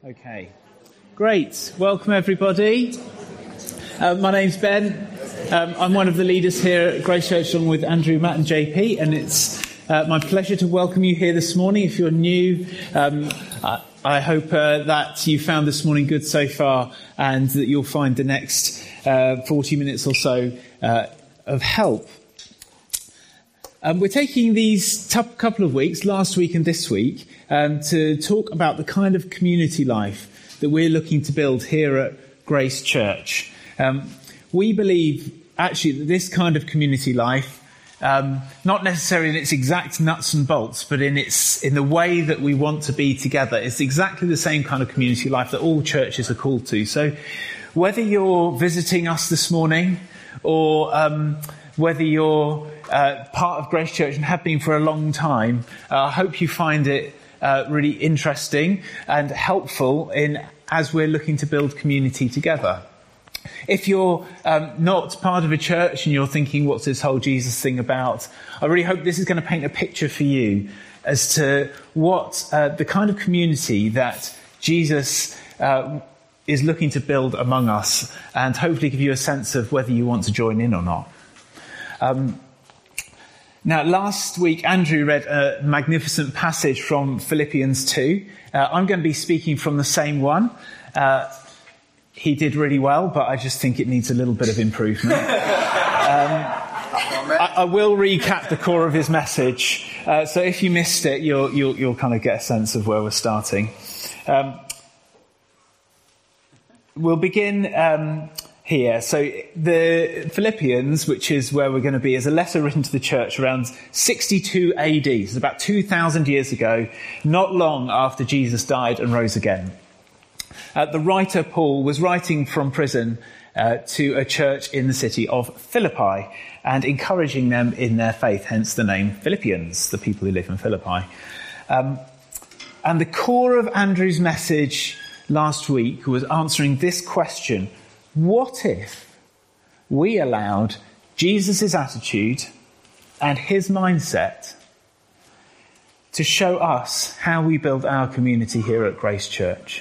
Okay, great. Welcome everybody. My name's Ben. I'm one of the leaders here at Grace Church along with Andrew, Matt and JP, and it's my pleasure to welcome you here this morning. If you're new, I hope that you found this morning good so far and that you'll find the next 40 minutes or so of help. We're taking these couple of weeks, last week and this week, to talk about the kind of community life that we're looking to build here at Grace Church. We believe, actually, that this kind of community life, not necessarily in its exact nuts and bolts, but in the way that we want to be together, it's exactly the same kind of community life that all churches are called to. So whether you're visiting us this morning or whether you're part of Grace Church and have been for a long time, I hope you find it really interesting and helpful as we're looking to build community together. If you're not part of a church and you're thinking, what's this whole Jesus thing about? I really hope this is going to paint a picture for you as to what the kind of community that Jesus is looking to build among us, and hopefully give you a sense of whether you want to join in or not. Now, last week, Andrew read a magnificent passage from Philippians 2. I'm going to be speaking from the same one. He did really well, but I just think it needs a little bit of improvement. I will recap the core of his message. So if you missed it, you'll kind of get a sense of where we're starting. We'll begin here. So the Philippians, which is where we're going to be, is a letter written to the church around 62 AD. It's about 2,000 years ago, not long after Jesus died and rose again. The writer Paul was writing from prison to a church in the city of Philippi and encouraging them in their faith, hence the name Philippians, the people who live in Philippi. And the core of Andrew's message last week was answering this question: what if we allowed Jesus' attitude and his mindset to show us how we build our community here at Grace Church?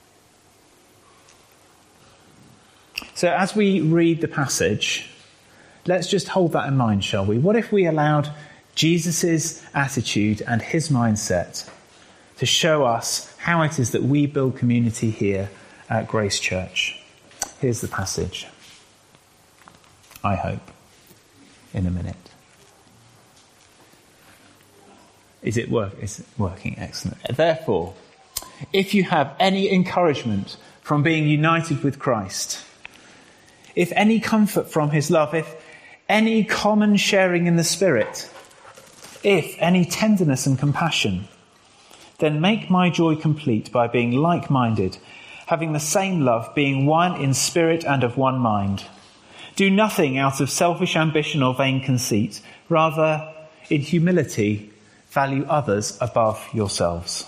So as we read the passage, let's just hold that in mind, shall we? What if we allowed Jesus' attitude and his mindset to show us how it is that we build community here at Grace Church? Here's the passage, I hope, in a minute. Is it working? Excellent. Therefore, if you have any encouragement from being united with Christ, if any comfort from his love, if any common sharing in the Spirit, if any tenderness and compassion, then make my joy complete by being like-minded, having the same love, being one in spirit and of one mind. Do nothing out of selfish ambition or vain conceit. Rather, in humility, value others above yourselves.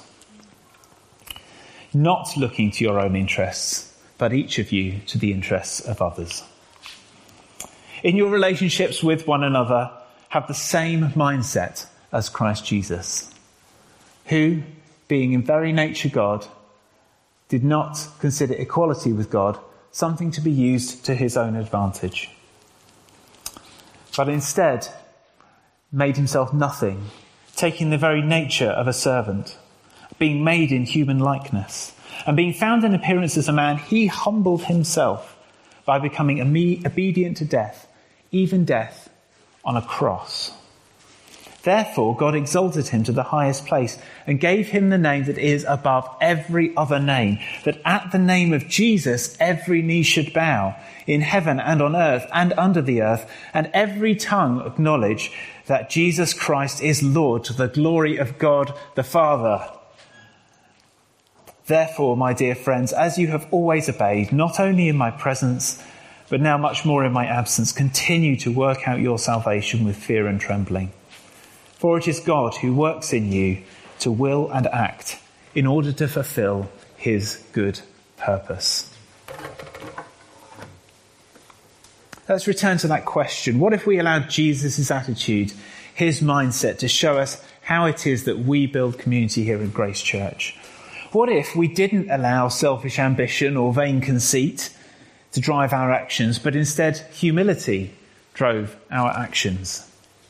Not looking to your own interests, but each of you to the interests of others. In your relationships with one another, have the same mindset as Christ Jesus, who, being in very nature God, did not consider equality with God something to be used to his own advantage, but instead made himself nothing, taking the very nature of a servant, being made in human likeness, and being found in appearance as a man, he humbled himself by becoming obedient to death, even death on a cross. Therefore, God exalted him to the highest place and gave him the name that is above every other name, that at the name of Jesus every knee should bow, in heaven and on earth and under the earth, and every tongue acknowledge that Jesus Christ is Lord, to the glory of God the Father. Therefore, my dear friends, as you have always obeyed, not only in my presence, but now much more in my absence, continue to work out your salvation with fear and trembling. For it is God who works in you to will and act in order to fulfill his good purpose. Let's return to that question. What if we allowed Jesus' attitude, his mindset, to show us how it is that we build community here in Grace Church? What if we didn't allow selfish ambition or vain conceit to drive our actions, but instead humility drove our actions?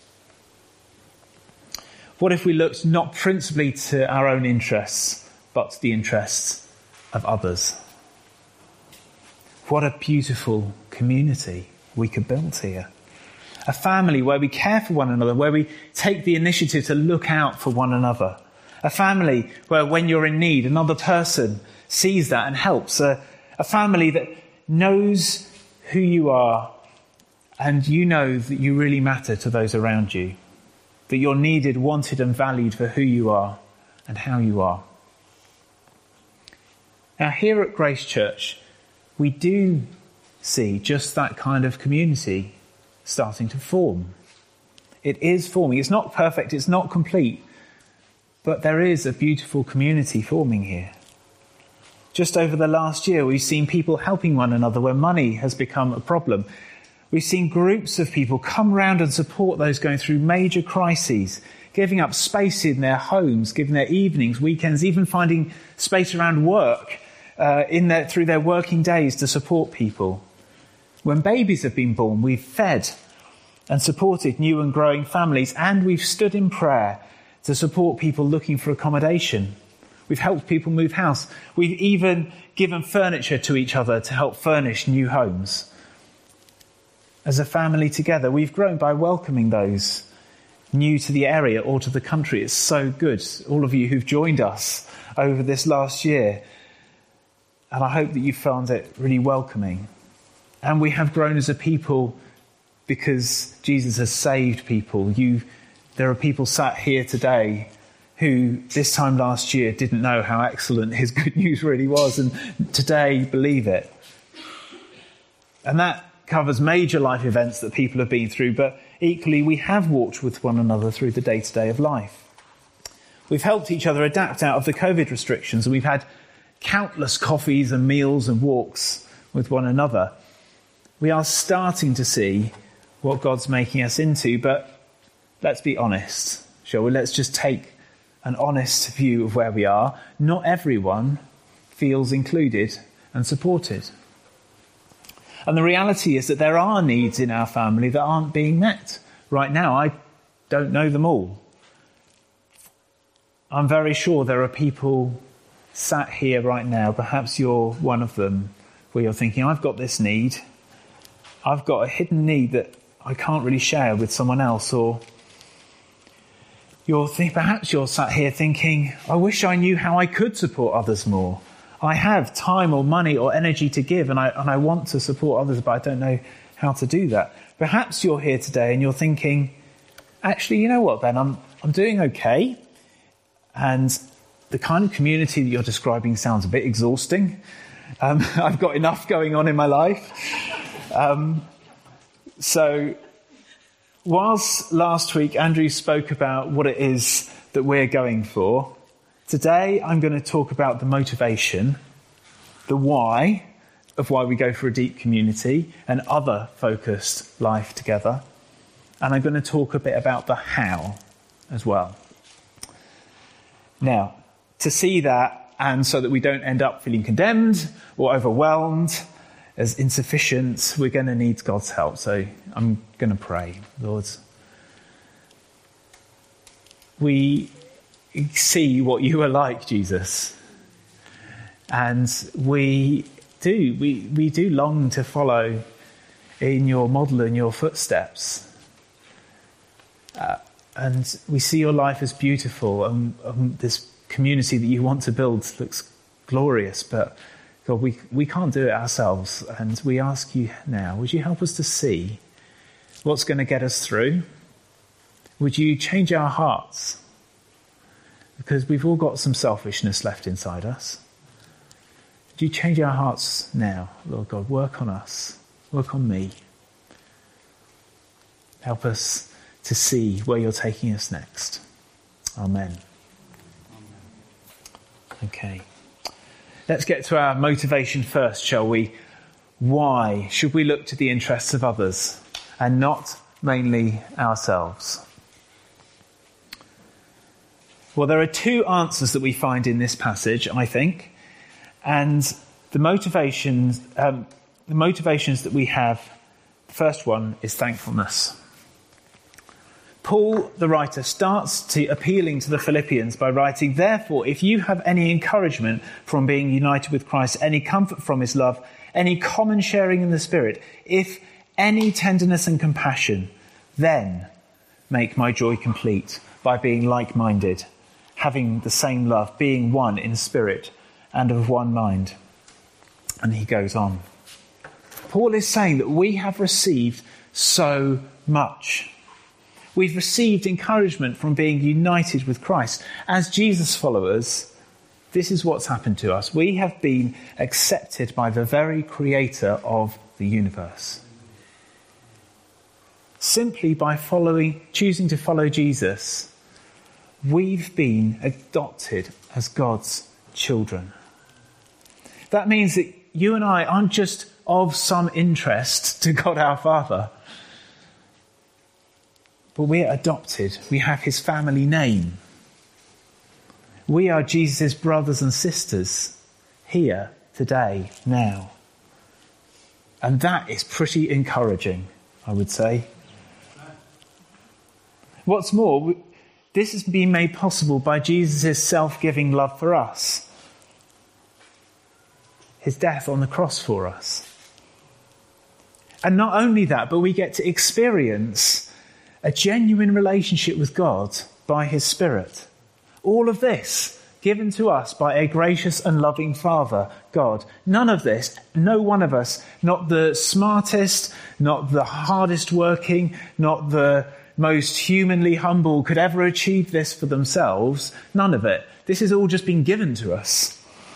What if we looked not principally to our own interests, but to the interests of others? What a beautiful community we could build here. A family where we care for one another, where we take the initiative to look out for one another. A family where when you're in need, another person sees that and helps. A family that knows who you are and you know that you really matter to those around you. That you're needed, wanted and valued for who you are and how you are. Now here at Grace Church, we do see just that kind of community starting to form. It is forming. It's not perfect, it's not complete, but there is a beautiful community forming here. Just over the last year, we've seen people helping one another where money has become a problem. We've seen groups of people come round and support those going through major crises, giving up space in their homes, giving their evenings, weekends, even finding space around work through their working days to support people. When babies have been born, we've fed and supported new and growing families, and we've stood in prayer to support people looking for accommodation. We've helped people move house. We've even given furniture to each other to help furnish new homes. As a family together, we've grown by welcoming those new to the area or to the country. It's so good, all of you who've joined us over this last year. And I hope that you found it really welcoming. And we have grown as a people because Jesus has saved people. There are people sat here today who this time last year didn't know how excellent his good news really was, and today believe it. And that covers major life events that people have been through, but equally we have walked with one another through the day-to-day of life. We've helped each other adapt out of the COVID restrictions, and we've had countless coffees and meals and walks with one another. We are starting to see what God's making us into, but let's be honest, shall we? Let's just take an honest view of where we are. Not everyone feels included and supported. And the reality is that there are needs in our family that aren't being met right now. I don't know them all. I'm very sure there are people sat here right now, perhaps you're one of them, where you're thinking, I've got this need. I've got a hidden need that I can't really share with someone else. Or perhaps you're sat here thinking, I wish I knew how I could support others more. I have time or money or energy to give, and I want to support others, but I don't know how to do that. Perhaps you're here today and you're thinking, actually, you know what, Ben, I'm doing okay. And the kind of community that you're describing sounds a bit exhausting. I've got enough going on in my life. So whilst last week Andrew spoke about what it is that we're going for, today I'm going to talk about the motivation, the why of why we go for a deep community and other focused life together. And I'm going to talk a bit about the how as well. Now, to see that, and so that we don't end up feeling condemned or overwhelmed as insufficient, we're going to need God's help. So I'm going to pray. Lord, we see what you are like, Jesus. And we do long to follow in your model and your footsteps. And we see your life as beautiful, and this community that you want to build looks glorious, but God, we can't do it ourselves, and we ask you now, would you help us to see what's going to get us through? Would you change our hearts? Because we've all got some selfishness left inside us. Would you change our hearts now, Lord God? Work on us. Work on me. Help us to see where you're taking us next. Amen. Okay. Let's get to our motivation first, shall we? Why should we look to the interests of others and not mainly ourselves? Well, there are two answers that we find in this passage, I think, and the motivations that we have, the first one is thankfulness. Paul, the writer, starts appealing to the Philippians by writing, "Therefore, if you have any encouragement from being united with Christ, any comfort from his love, any common sharing in the Spirit, if any tenderness and compassion, then make my joy complete by being like-minded, having the same love, being one in spirit and of one mind." And he goes on. Paul is saying that we have received so much. We've received encouragement from being united with Christ. As Jesus followers, this is what's happened to us. We have been accepted by the very creator of the universe. Simply by choosing to follow Jesus, we've been adopted as God's children. That means that you and I aren't just of some interest to God our Father, but we're adopted. We have his family name. We are Jesus' brothers and sisters here, today, now. And that is pretty encouraging, I would say. What's more, this has been made possible by Jesus' self-giving love for us. His death on the cross for us. And not only that, but we get to experience a genuine relationship with God by his Spirit. All of this given to us by a gracious and loving Father, God. None of this, no one of us, not the smartest, not the hardest working, not the most humanly humble could ever achieve this for themselves. None of it. This has all just been given to us.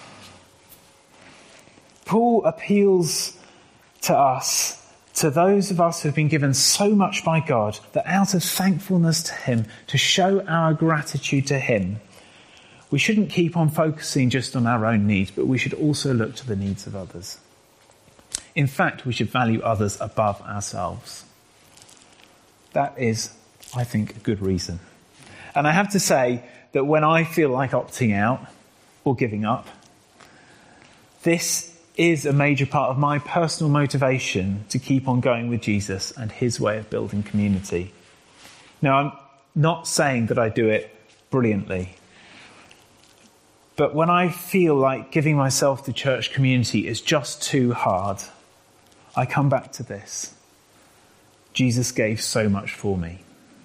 Paul appeals to us, to those of us who have been given so much by God, that out of thankfulness to him, to show our gratitude to him, we shouldn't keep on focusing just on our own needs, but we should also look to the needs of others. In fact, we should value others above ourselves. That is, I think, a good reason. And I have to say that when I feel like opting out or giving up, this is a major part of my personal motivation to keep on going with Jesus and his way of building community. Now, I'm not saying that I do it brilliantly, but when I feel like giving myself to church community is just too hard, I come back to this. Jesus gave so much for me.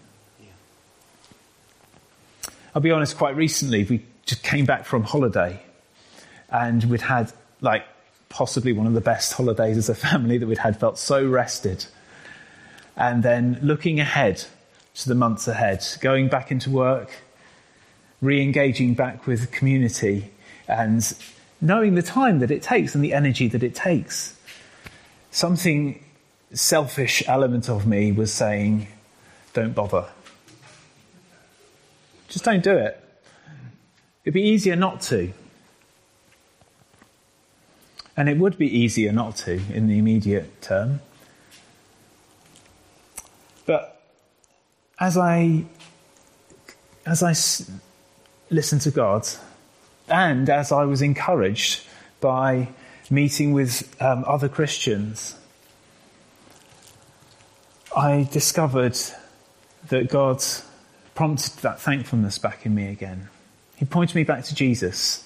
I'll be honest, quite recently we just came back from holiday and we'd had possibly one of the best holidays as a family that we'd had, felt so rested. And then looking ahead to the months ahead, going back into work, re-engaging back with community and knowing the time that it takes and the energy that it takes. Something selfish element of me was saying, don't bother. Just don't do it. It'd be easier not to. And it would be easier not to in the immediate term. But as I listened to God, and as I was encouraged by meeting with other Christians, I discovered that God prompted that thankfulness back in me again. He pointed me back to Jesus.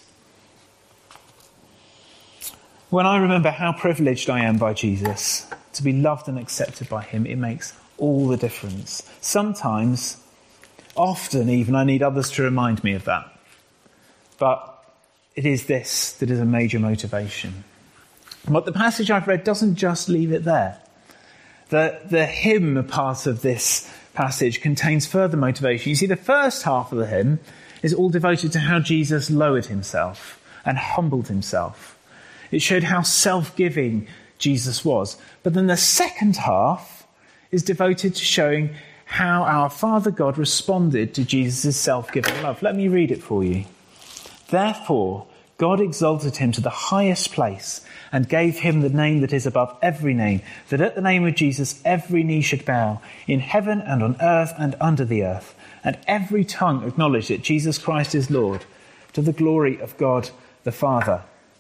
When I remember how privileged I am by Jesus, to be loved and accepted by him, it makes all the difference. Sometimes, often even, I need others to remind me of that. But it is this that is a major motivation. But the passage I've read doesn't just leave it there. The hymn part of this passage contains further motivation. You see, the first half of the hymn is all devoted to how Jesus lowered himself and humbled himself. It showed how self-giving Jesus was. But then the second half is devoted to showing how our Father God responded to Jesus' self-giving love. Let me read it for you. Therefore, God exalted him to the highest place and gave him the name that is above every name, that at the name of Jesus every knee should bow, in heaven and on earth and under the earth, and every tongue acknowledge that Jesus Christ is Lord, to the glory of God the Father.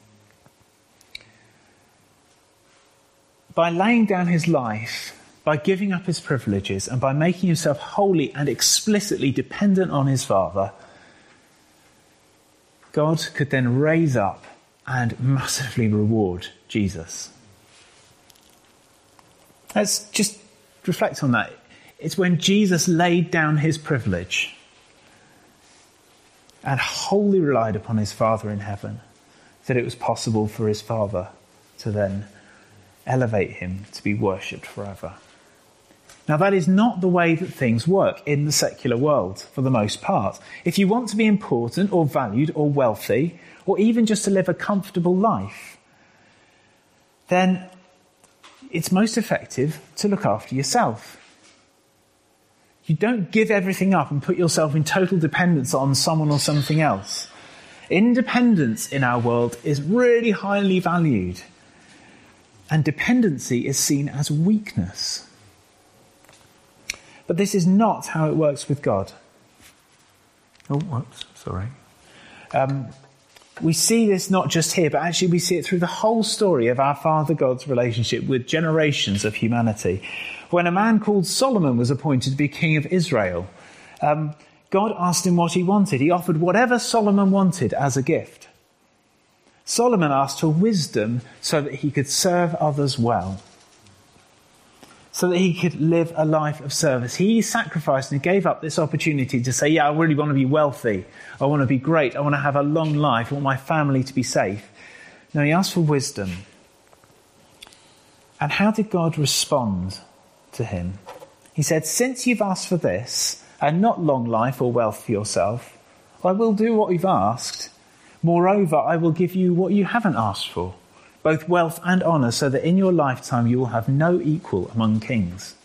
By laying down his life, by giving up his privileges, and by making himself wholly and explicitly dependent on his Father, God could then raise up and massively reward Jesus. Let's just reflect on that. It's when Jesus laid down his privilege and wholly relied upon his Father in heaven that it was possible for his Father to then elevate him to be worshipped forever. Now, that is not the way that things work in the secular world, for the most part. If you want to be important or valued or wealthy, or even just to live a comfortable life, then it's most effective to look after yourself. You don't give everything up and put yourself in total dependence on someone or something else. Independence in our world is really highly valued, and dependency is seen as weakness. But this is not how it works with God. Oh, whoops, sorry. We see this not just here, but actually we see it through the whole story of our Father God's relationship with generations of humanity. When a man called Solomon was appointed to be king of Israel, God asked him what he wanted. He offered whatever Solomon wanted as a gift. Solomon asked for wisdom so that he could serve others well, so that he could live a life of service. He sacrificed and gave up this opportunity to say, I really want to be wealthy. I want to be great. I want to have a long life. I want my family to be safe. No, he asked for wisdom. And how did God respond to him? He said, since you've asked for this, and not long life or wealth for yourself, I will do what you've asked. Moreover, I will give you what you haven't asked for, both wealth and honour, so that in your lifetime you will have no equal among kings.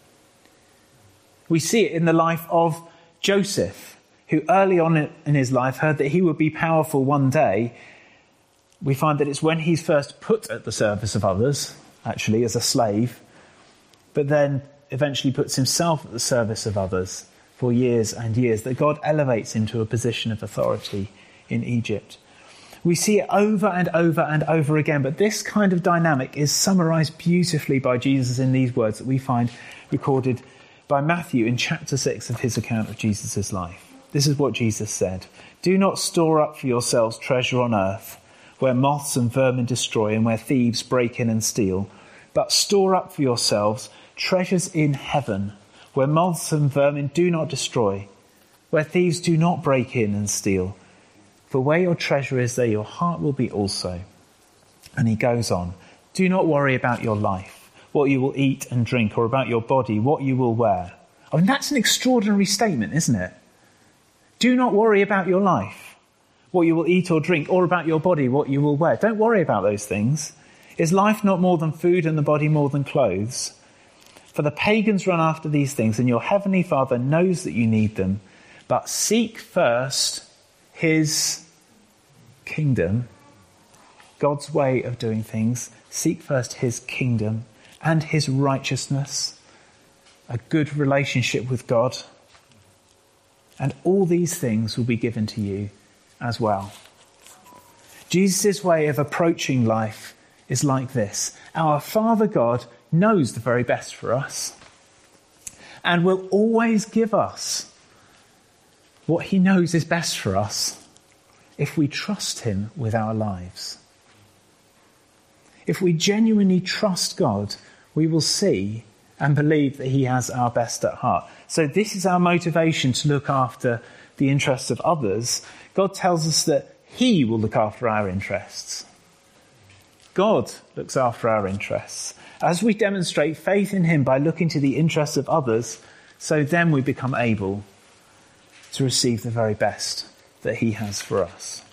We see it in the life of Joseph, who early on in his life heard that he would be powerful one day. We find that it's when he's first put at the service of others, actually as a slave, but then eventually puts himself at the service of others for years and years, that God elevates him to a position of authority in Egypt. We see it over and over and over again, but this kind of dynamic is summarised beautifully by Jesus in these words that we find recorded by Matthew in chapter 6 of his account of Jesus' life. This is what Jesus said: "Do not store up for yourselves treasure on earth, where moths and vermin destroy and where thieves break in and steal, but store up for yourselves treasures in heaven, where moths and vermin do not destroy, where thieves do not break in and steal. For where your treasure is, there your heart will be also." And he goes on, "Do not worry about your life, what you will eat and drink, or about your body, what you will wear." I mean, that's an extraordinary statement, isn't it? Do not worry about your life, what you will eat or drink, or about your body, what you will wear. Don't worry about those things. Is life not more than food and the body more than clothes? For the pagans run after these things, and your heavenly Father knows that you need them. But seek first his kingdom, God's way of doing things. Seek first his kingdom and his righteousness, a good relationship with God, and all these things will be given to you as well. Jesus' way of approaching life is like this. Our Father God knows the very best for us and will always give us what he knows is best for us if we trust him with our lives. If we genuinely trust God, we will see and believe that he has our best at heart. So this is our motivation to look after the interests of others. God tells us that he will look after our interests. God looks after our interests. As we demonstrate faith in him by looking to the interests of others, so then we become able to receive the very best that he has for us.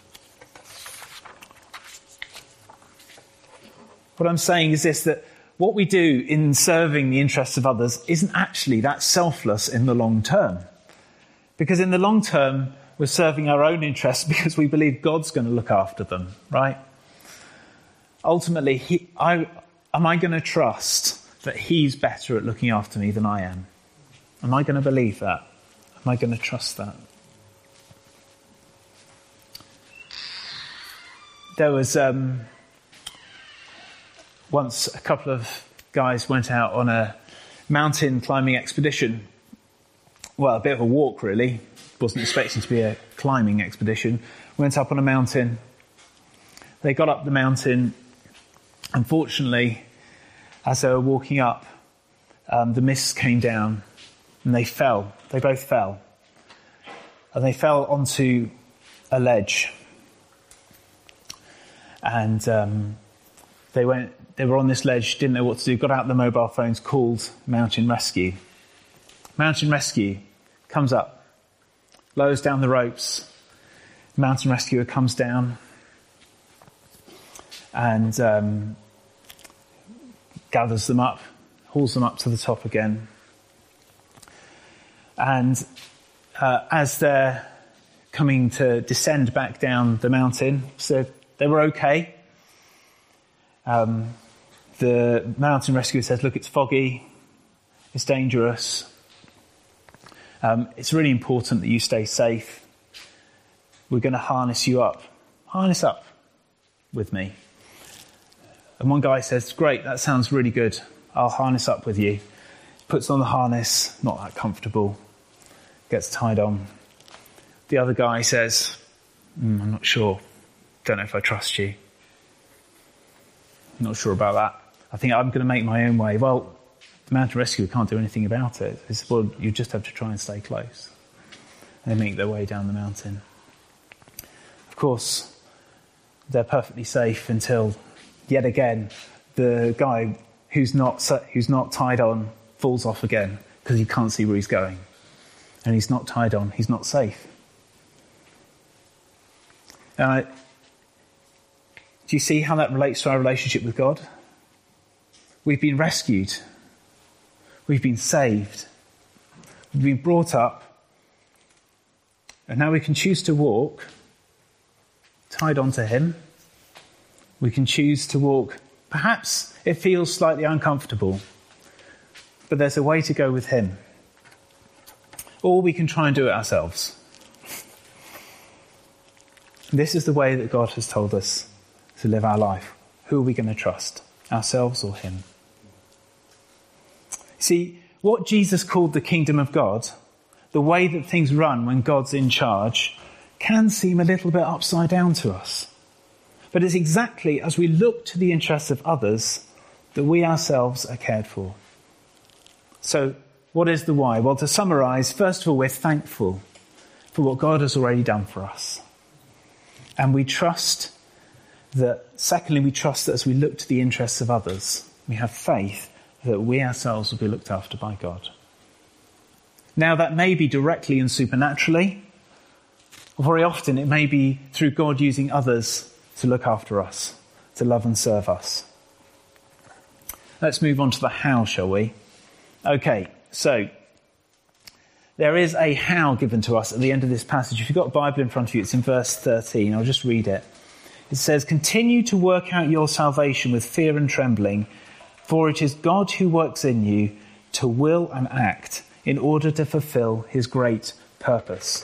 What I'm saying is this, that what we do in serving the interests of others isn't actually that selfless in the long term. Because in the long term, we're serving our own interests because we believe God's going to look after them, right? Ultimately, am I going to trust that he's better at looking after me than I am? Am I going to believe that? Am I going to trust that? There was once a couple of guys went out on a mountain climbing expedition. Well, a bit of a walk, really. Wasn't expecting to be a climbing expedition. Went up on a mountain. They got up the mountain. Unfortunately, as they were walking up, the mist came down and they fell. They both fell. And they fell onto a ledge. And they were on this ledge, didn't know what to do, got out their mobile phones, called Mountain Rescue. Mountain Rescue comes up, lowers down the ropes. Mountain rescuer comes down and gathers them up, hauls them up to the top again. And as they're coming to descend back down the mountain, so they were okay. The mountain rescuer says, look, it's foggy, it's dangerous. It's really important that you stay safe. We're going to harness you up. Harness up with me. And one guy says, great, that sounds really good. I'll harness up with you. Puts on the harness, not that comfortable. Gets tied on. The other guy says, I'm not sure. Don't know if I trust you. I'm not sure about that. I think I'm going to make my own way. Well, the mountain rescuer can't do anything about it. He said, well, you just have to try and stay close. And they make their way down the mountain. Of course, they're perfectly safe until, yet again, the guy who's not tied on falls off again because he can't see where he's going. And he's not tied on. He's not safe. Do you see how that relates to our relationship with God? We've been rescued. We've been saved. We've been brought up. And now we can choose to walk tied onto him. We can choose to walk. Perhaps it feels slightly uncomfortable, but there's a way to go with him. Or we can try and do it ourselves. This is the way that God has told us to live our life. Who are we going to trust? Ourselves or him? See, what Jesus called the kingdom of God, the way that things run when God's in charge, can seem a little bit upside down to us. But it's exactly as we look to the interests of others that we ourselves are cared for. So, what is the why? Well, to summarise, first of all, we're thankful for what God has already done for us. And we trust that, secondly, we trust that as we look to the interests of others, we have faith that we ourselves will be looked after by God. Now, that may be directly and supernaturally. Very often it may be through God using others to look after us, to love and serve us. Let's move on to the how, shall we? Okay, so there is a how given to us at the end of this passage. If you've got a Bible in front of you, it's in verse 13. I'll just read it. It says, "Continue to work out your salvation with fear and trembling, for it is God who works in you to will and act in order to fulfill his great purpose."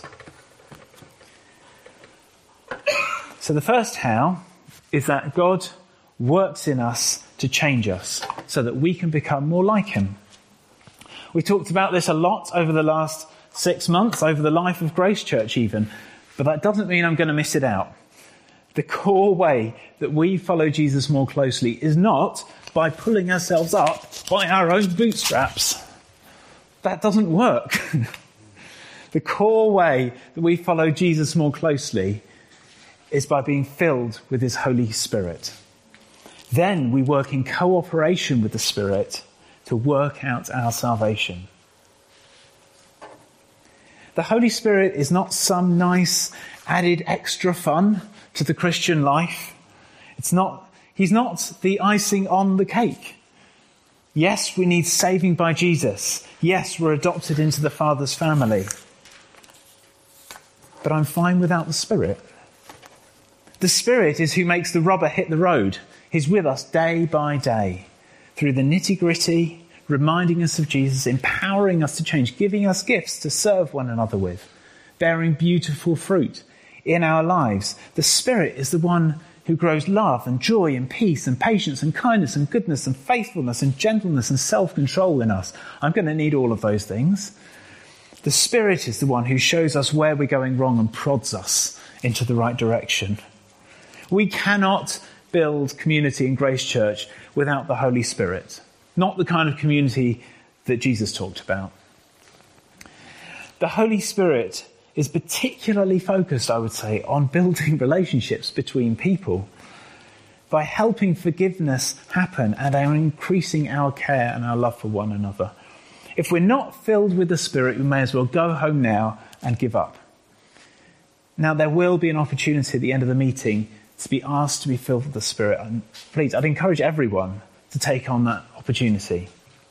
So the first how is that God works in us to change us so that we can become more like him. We talked about this a lot over the last 6 months, over the life of Grace Church even, but that doesn't mean I'm going to miss it out. The core way that we follow Jesus more closely is not by pulling ourselves up by our own bootstraps. That doesn't work. The core way that we follow Jesus more closely is by being filled with his Holy Spirit. Then we work in cooperation with the Spirit to work out our salvation. The Holy Spirit is not some nice added extra fun to the Christian life. He's not the icing on the cake. Yes, we need saving by Jesus. Yes, we're adopted into the Father's family. but I'm fine without the Spirit. The Spirit is who makes the rubber hit the road. He's with us day by day through the nitty-gritty, reminding us of Jesus, empowering us to change, giving us gifts to serve one another with, bearing beautiful fruit in our lives. The Spirit is the one who grows love and joy and peace and patience and kindness and goodness and faithfulness and gentleness and self-control in us. I'm going to need all of those things. The Spirit is the one who shows us where we're going wrong and prods us into the right direction. We cannot build community in Grace Church without the Holy Spirit. Not the kind of community that Jesus talked about. The Holy Spirit is particularly focused, I would say, on building relationships between people by helping forgiveness happen and increasing our care and our love for one another. If we're not filled with the Spirit, we may as well go home now and give up. Now, there will be an opportunity at the end of the meeting to be asked to be filled with the Spirit. And please, I'd encourage everyone to take on that opportunity.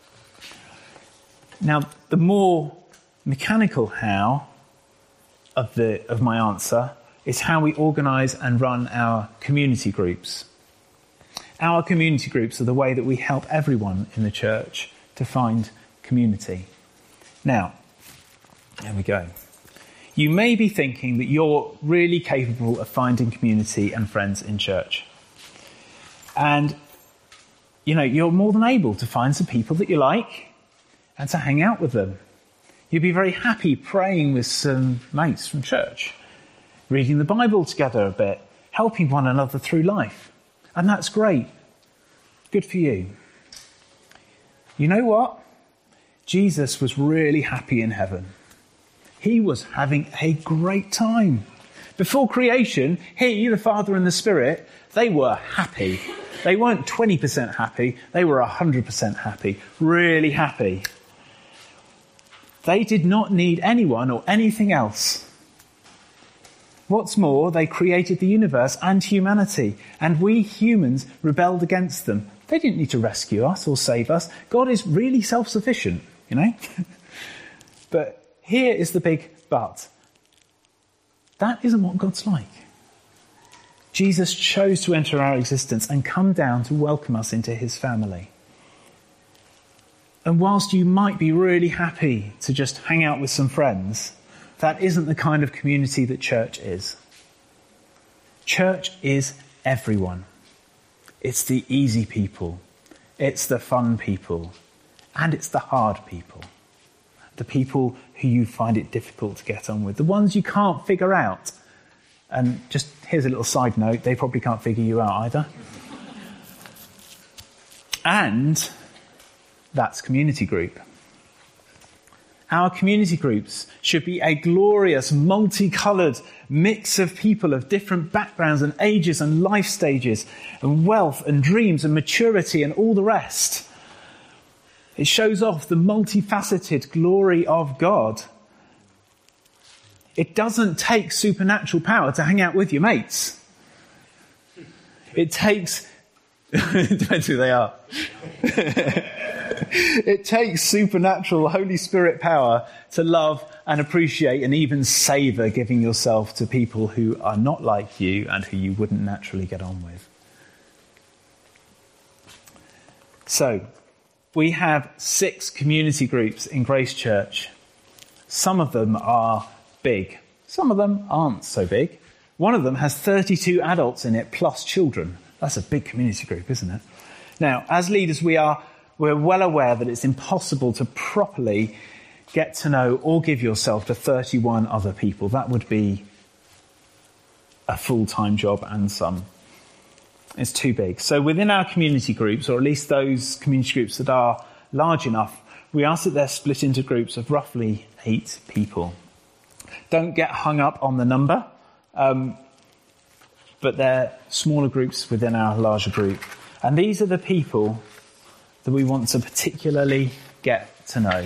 Now, the more mechanical how of my answer is how we organise and run our community groups. Our community groups are the way that we help everyone in the church to find community. Now, there we go. You may be thinking that you're really capable of finding community and friends in church. And, you're more than able to find some people that you like and to hang out with them. You'd be very happy praying with some mates from church, reading the Bible together a bit, helping one another through life. And that's great. Good for you. You know what? Jesus was really happy in heaven. He was having a great time. Before creation, he, the Father and the Spirit, they were happy. They weren't 20% happy, they were 100% happy, really happy. They did not need anyone or anything else. What's more, they created the universe and humanity, and we humans rebelled against them. They didn't need to rescue us or save us. God is really self-sufficient, But here is the big but. That isn't what God's like. Jesus chose to enter our existence and come down to welcome us into his family. And whilst you might be really happy to just hang out with some friends, that isn't the kind of community that church is. Church is everyone. It's the easy people. It's the fun people. And it's the hard people. The people who you find it difficult to get on with. The ones you can't figure out. And just here's a little side note, they probably can't figure you out either. And that's community group. Our community groups should be a glorious, multicoloured mix of people of different backgrounds and ages and life stages and wealth and dreams and maturity and all the rest. It shows off the multifaceted glory of God. It doesn't take supernatural power to hang out with your mates. It takes... Depends who they are. It takes supernatural Holy Spirit power to love and appreciate and even savour giving yourself to people who are not like you and who you wouldn't naturally get on with. So, we have 6 community groups in Grace Church. Some of them are big. Some of them aren't so big. One of them has 32 adults in it plus children. That's a big community group, isn't it? Now, as leaders, we're well aware that it's impossible to properly get to know or give yourself to 31 other people. That would be a full-time job and some. It's too big. So within our community groups, or at least those community groups that are large enough, we ask that they're split into groups of roughly 8 people. Don't get hung up on the number, but they're smaller groups within our larger group. And these are the people that we want to particularly get to know.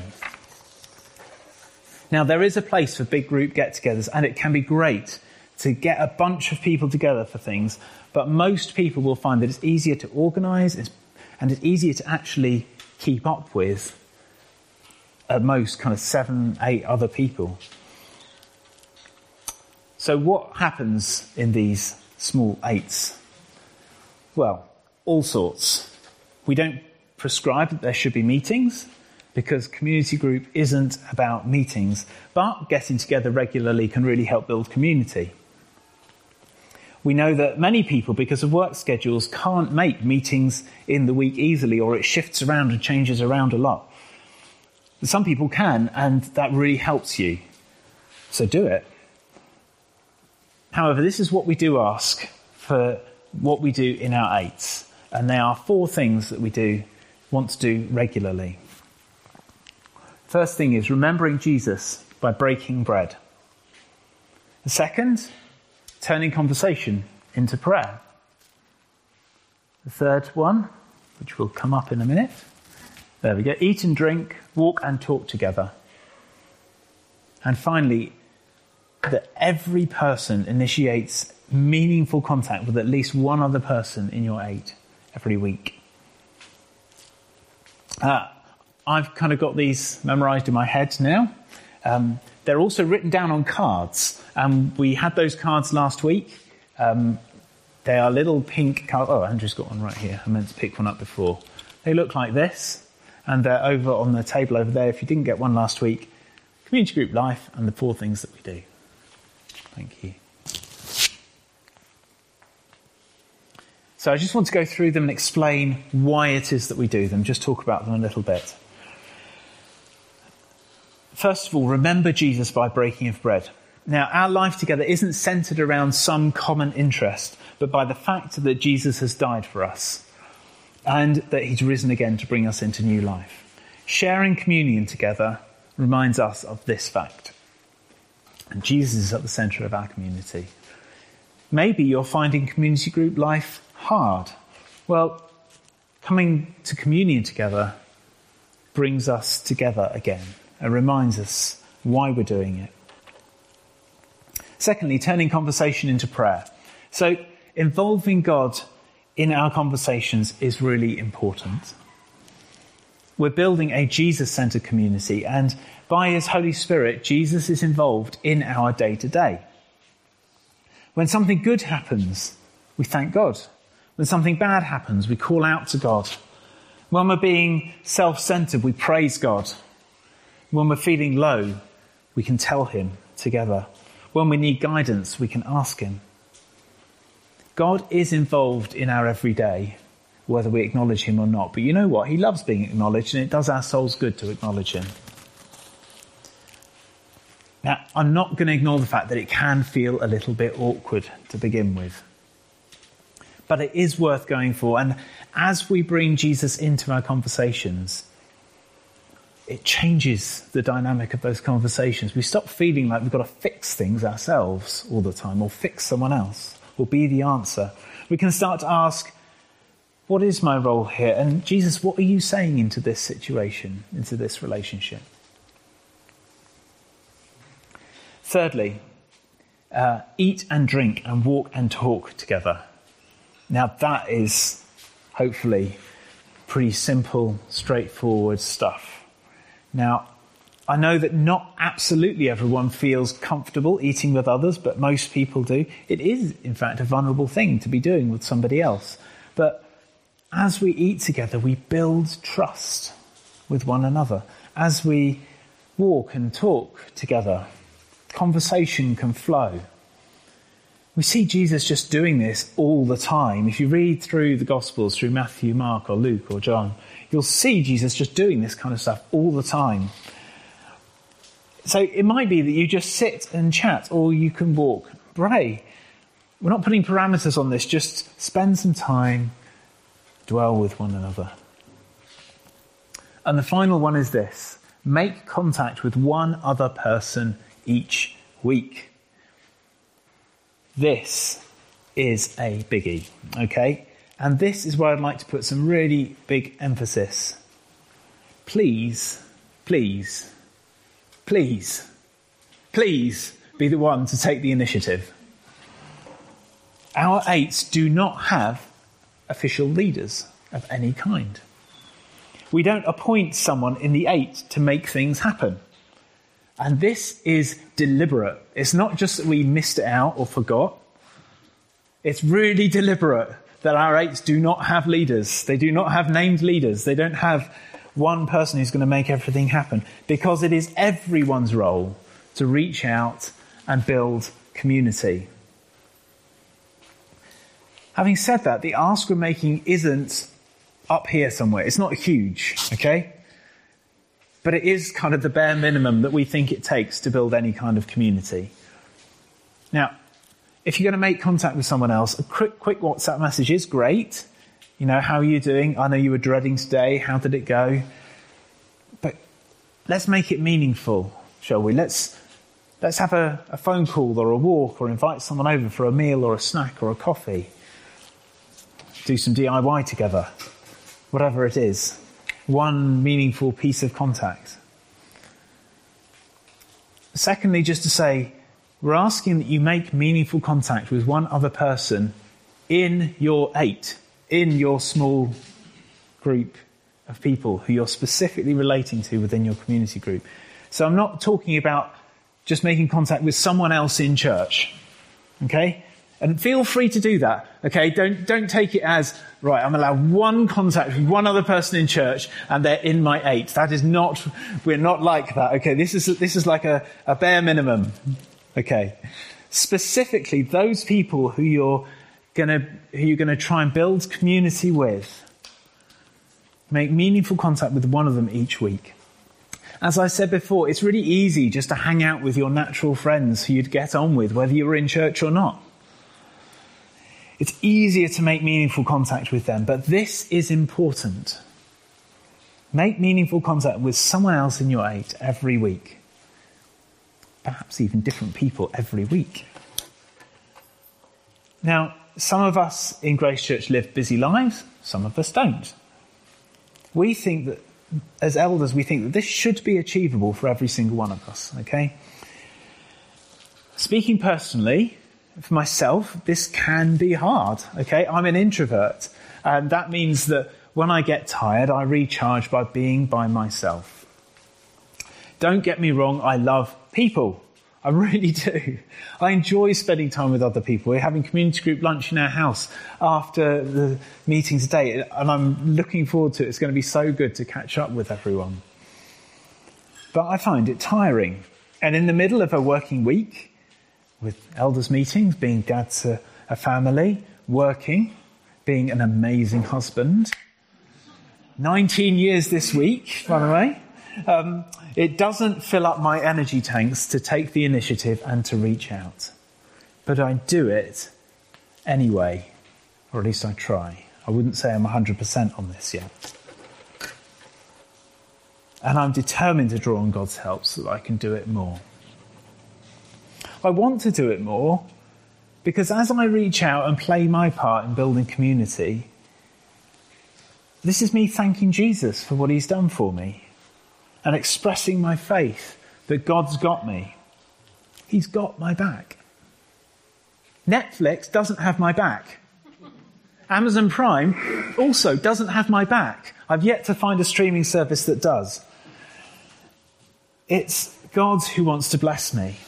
Now, there is a place for big group get-togethers, and it can be great to get a bunch of people together for things, but most people will find that it's easier to organise and it's easier to actually keep up with at most kind of 7, 8 other people. So what happens in these small eights? Well, all sorts. We don't prescribe that there should be meetings, because community group isn't about meetings, but getting together regularly can really help build community. We know that many people, because of work schedules, can't make meetings in the week easily, or it shifts around and changes around a lot. But some people can, and that really helps you. So do it. However, this is what we do ask for what we do in our eights. And there are 4 things that we want to do regularly. First thing is remembering Jesus by breaking bread. The second, turning conversation into prayer. The third one, which will come up in a minute. There we go. Eat and drink, walk and talk together. And finally, that every person initiates meaningful contact with at least one other person in your 8 every week. I've kind of got these memorised in my head now. They're also written down on cards. We had those cards last week. They are little pink cards. Oh, Andrew's got one right here. I meant to pick one up before. They look like this. And they're over on the table over there. If you didn't get one last week, community group life and the 4 things that we do. Thank you. So I just want to go through them and explain why it is that we do them. Just talk about them a little bit. First of all, remember Jesus by breaking of bread. Now, our life together isn't centred around some common interest, but by the fact that Jesus has died for us and that he's risen again to bring us into new life. Sharing communion together reminds us of this fact. And Jesus is at the centre of our community. Maybe you're finding community group life hard. Well, coming to communion together brings us together again and reminds us why we're doing it. Secondly, turning conversation into prayer. So involving God in our conversations is really important. We're building a Jesus-centred community, and by his Holy Spirit, Jesus is involved in our day-to-day. When something good happens, we thank God. When something bad happens, we call out to God. When we're being self-centred, we praise God. When we're feeling low, we can tell him together. When we need guidance, we can ask him. God is involved in our everyday, whether we acknowledge him or not. But you know what? He loves being acknowledged, and it does our souls good to acknowledge him. Now, I'm not going to ignore the fact that it can feel a little bit awkward to begin with. But it is worth going for. And as we bring Jesus into our conversations, it changes the dynamic of those conversations. We stop feeling like we've got to fix things ourselves all the time, or fix someone else, or be the answer. We can start to ask, what is my role here? And Jesus, what are you saying into this situation, into this relationship? Thirdly, eat and drink and walk and talk together. Now that is hopefully pretty simple, straightforward stuff. Now, I know that not absolutely everyone feels comfortable eating with others, but most people do. It is, in fact, a vulnerable thing to be doing with somebody else. But as we eat together, we build trust with one another. As we walk and talk together, conversation can flow. We see Jesus just doing this all the time. If you read through the Gospels, through Matthew, Mark, or Luke, or John, you'll see Jesus just doing this kind of stuff all the time. So it might be that you just sit and chat, or you can walk. Pray. We're not putting parameters on this. Just spend some time, dwell with one another. And the final one is this. Make contact with one other person each week. This is a biggie, okay? And this is where I'd like to put some really big emphasis. Please, please, please, please be the one to take the initiative. Our eights do not have official leaders of any kind. We don't appoint someone in the 8 to make things happen. And this is deliberate. It's not just that we missed it out or forgot. It's really deliberate that our 8s do not have leaders. They do not have named leaders. They don't have one person who's going to make everything happen, because it is everyone's role to reach out and build community. Having said that, the ask we're making isn't up here somewhere. It's not huge, okay? But it is kind of the bare minimum that we think it takes to build any kind of community. Now, if you're going to make contact with someone else, a quick WhatsApp message is great. You know, how are you doing? I know you were dreading today. How did it go? But let's make it meaningful, shall we? Let's have a phone call or a walk, or invite someone over for a meal or a snack or a coffee. Do some DIY together. Whatever it is. One meaningful piece of contact. Secondly, just to say, we're asking that you make meaningful contact with one other person in your 8, in your small group of people who you're specifically relating to within your community group. So I'm not talking about just making contact with someone else in church, okay? And feel free to do that, okay? Don't take it as, right, I'm allowed one contact with one other person in church and they're in my 8. That is not, we're not like that, okay? This is like a bare minimum, okay? Specifically, those people who you're gonna try and build community with, make meaningful contact with one of them each week. As I said before, it's really easy just to hang out with your natural friends who you'd get on with, whether you were in church or not. It's easier to make meaningful contact with them, but this is important. Make meaningful contact with someone else in your 8 every week. Perhaps even different people every week. Now, some of us in Grace Church live busy lives, some of us don't. We think that, as elders, we think that this should be achievable for every single one of us, okay? Speaking personally, for myself, this can be hard, okay? I'm an introvert, and that means that when I get tired, I recharge by being by myself. Don't get me wrong, I love people. I really do. I enjoy spending time with other people. We're having community group lunch in our house after the meeting today, and I'm looking forward to it. It's going to be so good to catch up with everyone. But I find it tiring. And in the middle of a working week, with elders meetings, being dad to a family, working, being an amazing husband, 19 years this week, by the way, it doesn't fill up my energy tanks to take the initiative and to reach out. But I do it anyway, or at least I try. I wouldn't say I'm 100% on this yet. And I'm determined to draw on God's help so that I can do it more. I want to do it more because as I reach out and play my part in building community, this is me thanking Jesus for what he's done for me. And expressing my faith that God's got me. He's got my back. Netflix doesn't have my back. Amazon Prime also doesn't have my back. I've yet to find a streaming service that does. It's God who wants to bless me.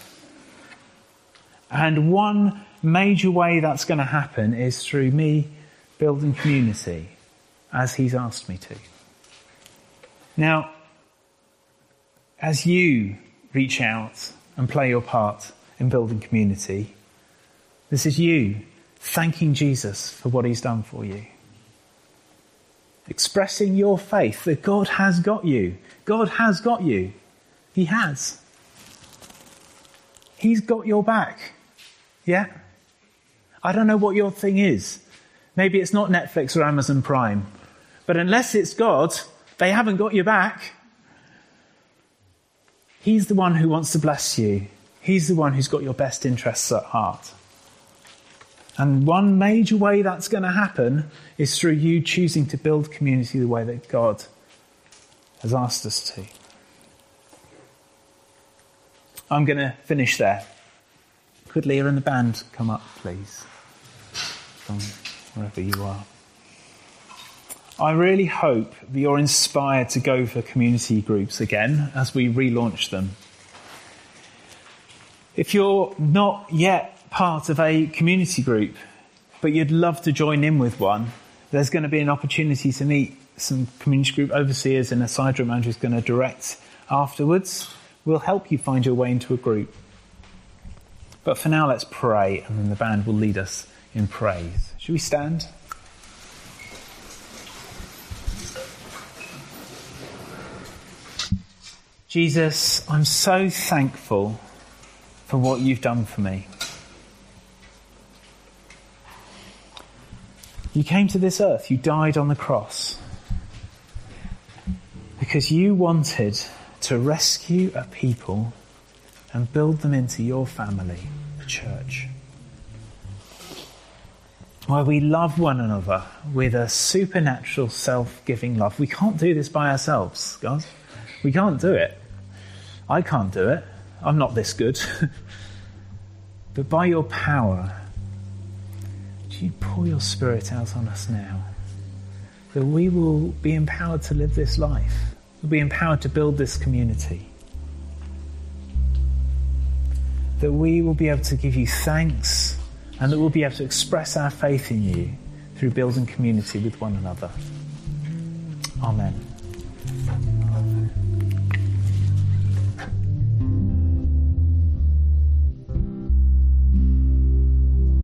And one major way that's going to happen is through me building community as he's asked me to. Now, as you reach out and play your part in building community, this is you thanking Jesus for what he's done for you. Expressing your faith that God has got you. God has got you. He has. He's got your back. Yeah? I don't know what your thing is. Maybe it's not Netflix or Amazon Prime. But unless it's God, they haven't got your back. He's the one who wants to bless you. He's the one who's got your best interests at heart. And one major way that's going to happen is through you choosing to build community the way that God has asked us to. I'm going to finish there. Could Leah and the band come up, please? From wherever you are. I really hope that you're inspired to go for community groups again as we relaunch them. If you're not yet part of a community group, but you'd love to join in with one, there's going to be an opportunity to meet some community group overseers in a side room Andrew's going to direct afterwards. We'll help you find your way into a group. But for now, let's pray, and then the band will lead us in praise. Should we stand? Jesus, I'm so thankful for what you've done for me. You came to this earth, you died on the cross, because you wanted to rescue a people and build them into your family, the church, where we love one another with a supernatural self-giving love. We can't do this by ourselves, God. We can't do it. I can't do it. I'm not this good. But by your power, do you pour your Spirit out on us now, that we will be empowered to live this life. We'll be empowered to build this community. That we will be able to give you thanks, and that we'll be able to express our faith in you through building community with one another. Amen.